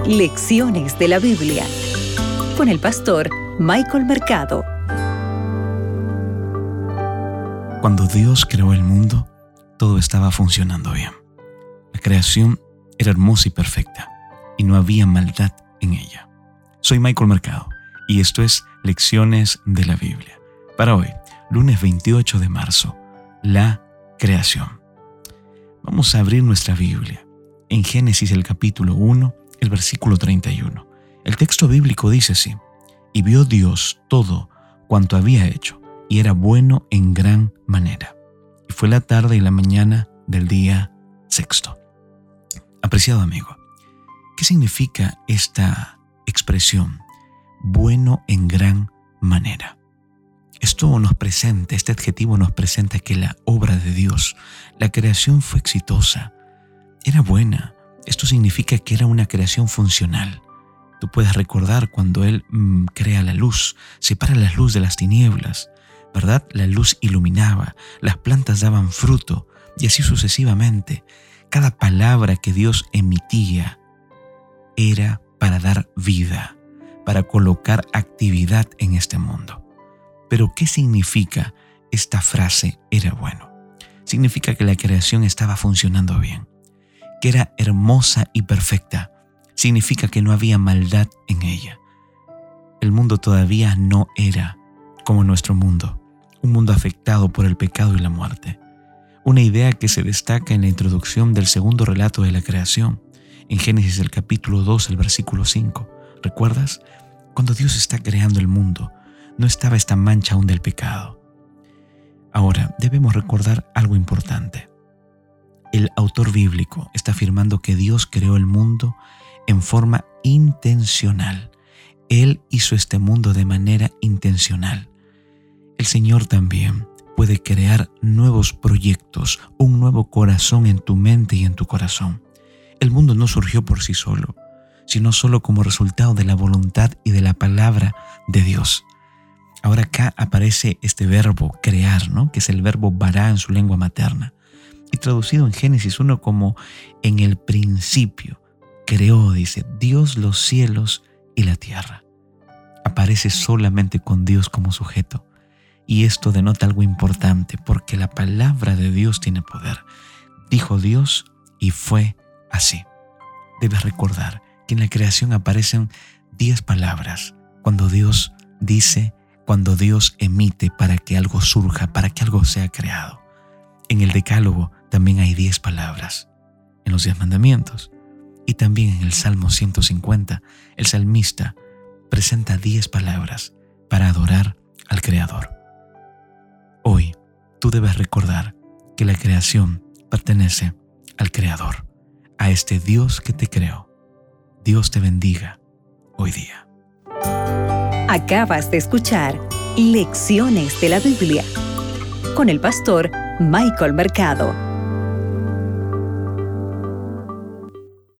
Lecciones de la Biblia con el pastor Michael Mercado. Cuando Dios creó el mundo, todo estaba funcionando bien. La creación era hermosa y perfecta, y no había maldad en ella. Soy Michael Mercado, y esto es Lecciones de la Biblia. Para hoy, lunes 28 de marzo, la creación. Vamos a abrir nuestra Biblia en Génesis el capítulo 1, el versículo 31. El texto bíblico dice así: y vio Dios todo cuanto había hecho, y era bueno en gran manera. Y fue la tarde y la mañana del día sexto. Apreciado amigo, ¿qué significa esta expresión? Bueno en gran manera. Este adjetivo nos presenta que la obra de Dios, la creación fue exitosa, era buena. Esto significa que era una creación funcional. Tú puedes recordar cuando Él crea la luz, separa la luz de las tinieblas, ¿verdad? La luz iluminaba, las plantas daban fruto y así sucesivamente. Cada palabra que Dios emitía era para dar vida, para colocar actividad en este mundo. Pero ¿qué significa esta frase era bueno? Significa que la creación estaba funcionando bien, que era hermosa y perfecta. Significa que no había maldad en ella. El mundo todavía no era como nuestro mundo, un mundo afectado por el pecado y la muerte. Una idea que se destaca en la introducción del segundo relato de la creación, en Génesis el capítulo 2, el versículo 5. ¿Recuerdas? Cuando Dios está creando el mundo, no estaba esta mancha aún del pecado. Ahora, debemos recordar algo importante. El autor bíblico está afirmando que Dios creó el mundo en forma intencional. Él hizo este mundo de manera intencional. El Señor también puede crear nuevos proyectos, un nuevo corazón en tu mente y en tu corazón. El mundo no surgió por sí solo, sino solo como resultado de la voluntad y de la palabra de Dios. Ahora acá aparece este verbo crear, ¿no? Que es el verbo bara en su lengua materna. Y traducido en Génesis 1 como en el principio. Creó, dice, Dios los cielos y la tierra. Aparece solamente con Dios como sujeto. Y esto denota algo importante, porque la palabra de Dios tiene poder. Dijo Dios y fue así. Debes recordar que en la creación aparecen 10 palabras. Cuando Dios dice, cuando Dios emite para que algo surja, para que algo sea creado. En el Decálogo también hay 10 palabras. En los 10 mandamientos. Y también en el Salmo 150, el salmista presenta 10 palabras para adorar al Creador. Hoy, tú debes recordar que la creación pertenece al Creador, a este Dios que te creó. Dios te bendiga hoy día. Acabas de escuchar Lecciones de la Biblia con el pastor Michael Mercado.